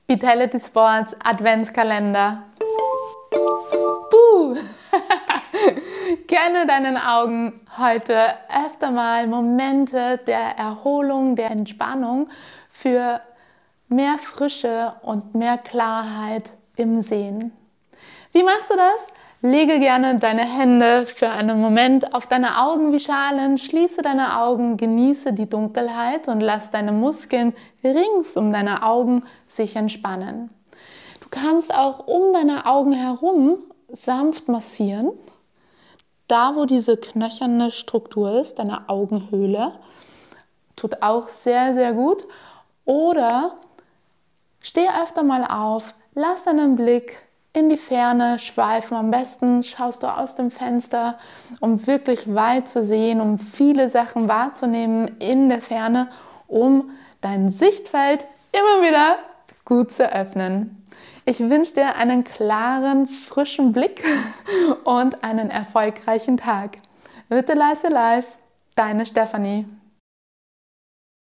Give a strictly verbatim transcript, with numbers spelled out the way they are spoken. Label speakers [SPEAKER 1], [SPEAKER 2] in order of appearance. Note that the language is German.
[SPEAKER 1] Vitality Sports Adventskalender. Buh! Gönne deinen Augen heute öfter mal Momente der Erholung, der Entspannung für mehr Frische und mehr Klarheit im Sehen. Wie machst du das? Lege gerne deine Hände für einen Moment auf deine Augen wie Schalen, schließe deine Augen, genieße die Dunkelheit und lass deine Muskeln rings um deine Augen sich entspannen. Du kannst auch um deine Augen herum sanft massieren, da wo diese knöcherne Struktur ist, deine Augenhöhle, tut auch sehr, sehr gut. Oder steh öfter mal auf, lass deinen Blick in die Ferne schweifen. Am besten schaust du aus dem Fenster, um wirklich weit zu sehen, um viele Sachen wahrzunehmen in der Ferne, um dein Sichtfeld immer wieder gut zu öffnen. Ich wünsche dir einen klaren, frischen Blick und einen erfolgreichen Tag. Vitalize Your Life, deine Stefanie.